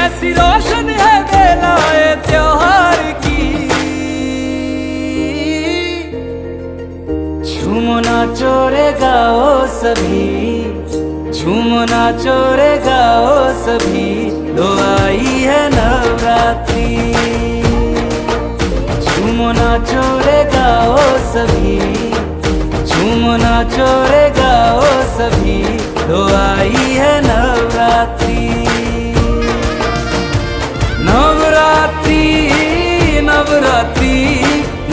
कैसी रोशन है बेलाए त्योहार की। झूमो नाचो रे गाओ सभी, झूमो नाचो रे गाओ सभी, लो आई है नवरात्रि। झूमो नाचो रे गाओ सभी, झूमो नाचो रे गाओ सभी, लो आई